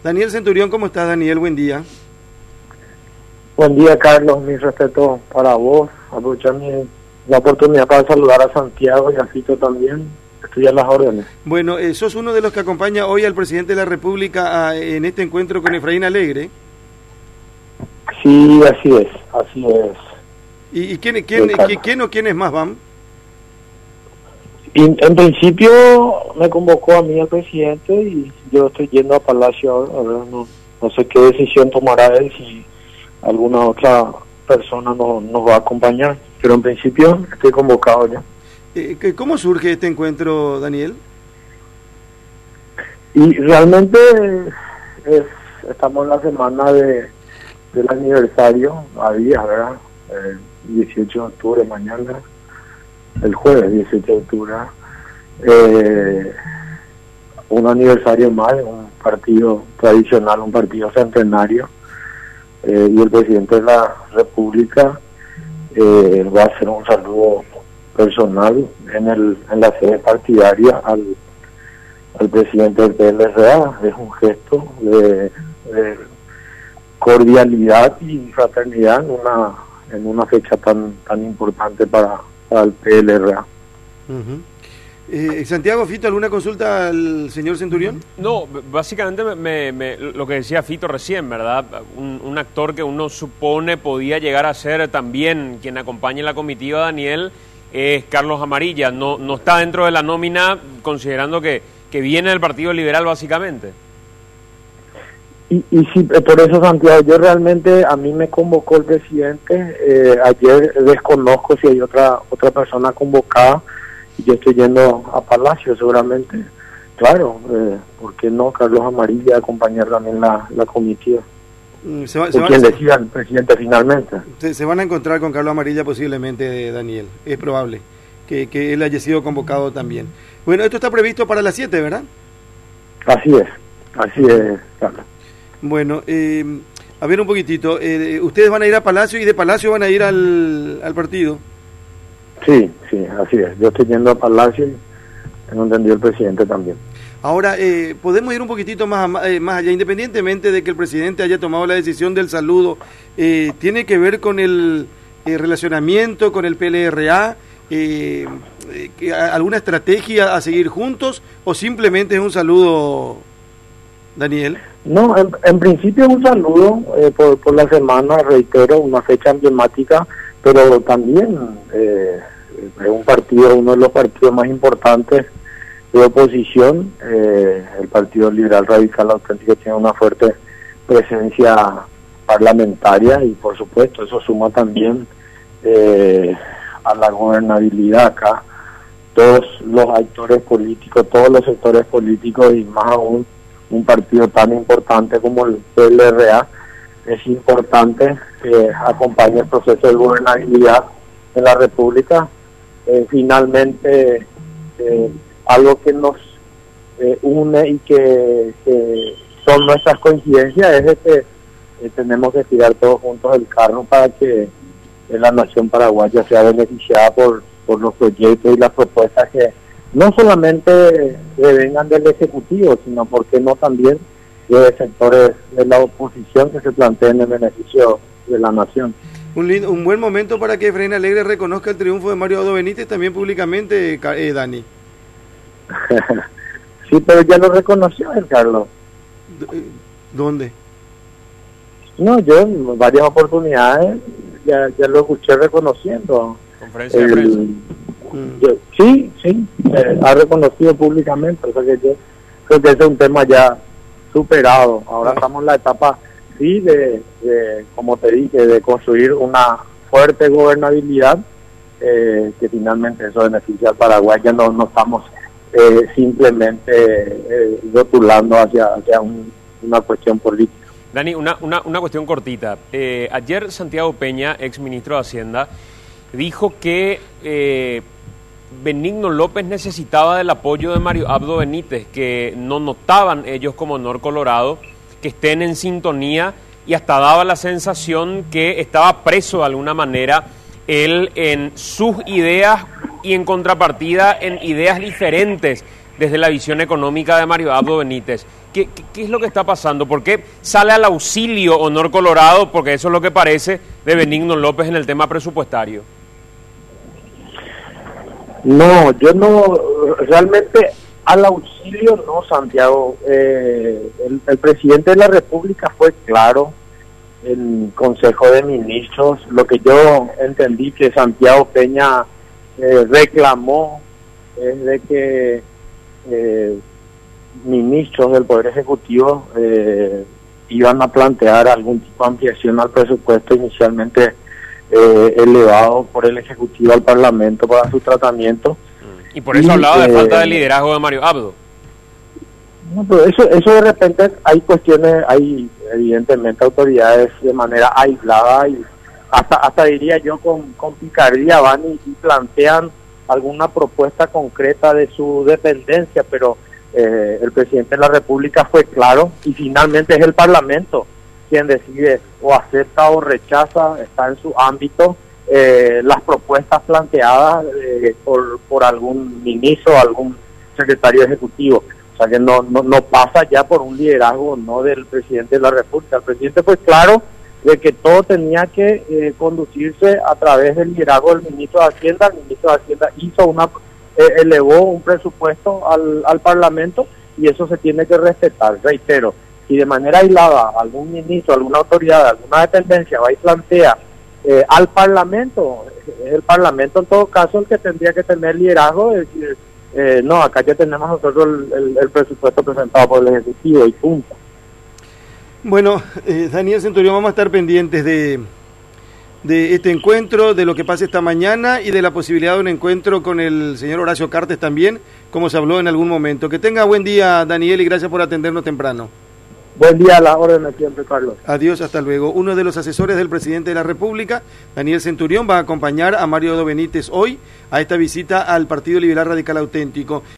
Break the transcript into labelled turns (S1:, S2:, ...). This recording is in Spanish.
S1: Daniel Centurión, ¿cómo estás, Daniel? Buen día.
S2: Buen día, Carlos. Mi respeto para vos. Aprovechar la oportunidad para saludar a Santiago y a Fito también. Estoy a las órdenes.
S1: Bueno, sos uno de los que acompaña hoy al presidente de la República en este encuentro con Efraín Alegre.
S2: Sí, así es, así es.
S1: ¿Y quién o quiénes más van?
S2: En principio me convocó a mí el presidente y yo estoy yendo a Palacio ahora. No sé qué decisión tomará él, si alguna otra persona nos va a acompañar, pero en principio estoy convocado ya.
S1: ¿Cómo surge este encuentro, Daniel?
S2: Y realmente estamos en la semana del aniversario, a días, ¿verdad? 18 de octubre, mañana, el jueves 18 de octubre, un aniversario más de un partido tradicional, un partido centenario, y el presidente de la República va a hacer un saludo personal en la sede partidaria al presidente del PLRA. Es un gesto de cordialidad y fraternidad en una fecha tan importante para el PLRA.
S1: Santiago, Fito, ¿alguna consulta al señor Centurión?
S3: No, básicamente lo que decía Fito recién, ¿verdad? Un actor que uno supone podía llegar a ser también quien acompañe la comitiva, Daniel, es Carlos Amarilla. No está dentro de la nómina, considerando que viene del Partido Liberal, básicamente.
S2: Y sí, por eso, Santiago, yo realmente, a mí me convocó el presidente. Ayer desconozco si hay otra persona convocada, y yo estoy yendo a Palacio seguramente. Claro, ¿por qué no Carlos Amarilla acompañar también la comitiva? Quien decida el presidente finalmente.
S1: Se van a encontrar con Carlos Amarilla posiblemente, Daniel. Es probable que él haya sido convocado también. Bueno, esto está previsto para las 7, ¿verdad?
S2: Así es, Carlos.
S1: Bueno, a ver un poquitito. ¿Ustedes van a ir a Palacio y de Palacio van a ir al partido?
S2: Sí, así es. Yo estoy yendo a Palacio y tengo entendido el presidente también.
S1: Ahora, podemos ir un poquitito más allá, independientemente de que el presidente haya tomado la decisión del saludo. ¿Tiene que ver con el relacionamiento con el PLRA? ¿Alguna estrategia a seguir juntos o simplemente es un saludo, Daniel? No,
S2: en principio es un saludo por la semana, reitero, una fecha emblemática, pero también es un partido, uno de los partidos más importantes de oposición. El Partido Liberal Radical Auténtico tiene una fuerte presencia parlamentaria y por supuesto eso suma también a la gobernabilidad acá. Todos los actores políticos, todos los sectores políticos y más aún un partido tan importante como el PLRA, es importante que acompañe el proceso de gobernabilidad en la República. Finalmente, algo que nos une y que son nuestras coincidencias es de que tenemos que tirar todos juntos el carro para que la nación paraguaya sea beneficiada por los proyectos y las propuestas que no solamente vengan del Ejecutivo, sino, ¿por qué no también de sectores de la oposición que se planteen en beneficio de la nación?
S1: Un buen momento para que Efraín Alegre reconozca el triunfo de Mario Abdo Benítez también públicamente, Dani.
S2: Sí, pero ya lo reconoció el Carlos.
S1: ¿Dónde?
S2: No, yo en varias oportunidades ya lo escuché reconociendo.
S3: Conferencia de prensa.
S2: Sí, ha reconocido públicamente, o sea que yo creo que ese es un tema ya superado. Ahora estamos en la etapa, sí, de como te dije, de construir una fuerte gobernabilidad, que finalmente eso beneficia al Paraguay. Ya no estamos simplemente rotulando hacia una cuestión política.
S3: Dani, una cuestión cortita. Ayer Santiago Peña, ex ministro de Hacienda, dijo que Benigno López necesitaba del apoyo de Mario Abdo Benítez, que no notaban ellos como Nor Colorado que estén en sintonía, y hasta daba la sensación que estaba preso de alguna manera él en sus ideas y en contrapartida en ideas diferentes desde la visión económica de Mario Abdo Benítez. ¿Qué es lo que está pasando? ¿Por qué sale al auxilio Honor Colorado? Porque eso es lo que parece de Benigno López en el tema presupuestario.
S2: No, yo no, realmente al auxilio no, Santiago. El presidente de la República fue claro en Consejo de Ministros. Lo que yo entendí que Santiago Peña reclamó es de que ministros del Poder Ejecutivo iban a plantear algún tipo de ampliación al presupuesto inicialmente elevado por el Ejecutivo al Parlamento para su tratamiento.
S3: Y por eso hablaba de falta de liderazgo de Mario Abdo.
S2: No, pero eso de repente hay cuestiones, hay evidentemente autoridades de manera aislada y hasta diría yo con picardía van y plantean alguna propuesta concreta de su dependencia, pero el presidente de la República fue claro y finalmente es el Parlamento quien decide o acepta o rechaza, está en su ámbito, las propuestas planteadas por algún ministro o algún secretario ejecutivo. O sea que no pasa ya por un liderazgo no del presidente de la República. El presidente fue claro de que todo tenía que conducirse a través del liderazgo del ministro de Hacienda. El ministro de Hacienda elevó un presupuesto al Parlamento y eso se tiene que respetar. Reitero, si de manera aislada algún ministro, alguna autoridad, alguna dependencia va y plantea al Parlamento, es el Parlamento en todo caso el que tendría que tener liderazgo, es decir, no, acá ya tenemos nosotros el presupuesto presentado por el Ejecutivo y punto.
S1: Bueno, Daniel Centurión, vamos a estar pendientes de este encuentro, de lo que pase esta mañana y de la posibilidad de un encuentro con el señor Horacio Cartes también, como se habló en algún momento. Que tenga buen día, Daniel, y gracias por atendernos temprano.
S2: Buen día, a la orden siempre, Carlos.
S1: Adiós, hasta luego. Uno de los asesores del presidente de la República, Daniel Centurión, va a acompañar a Mario Abdo Benítez hoy a esta visita al Partido Liberal Radical Auténtico.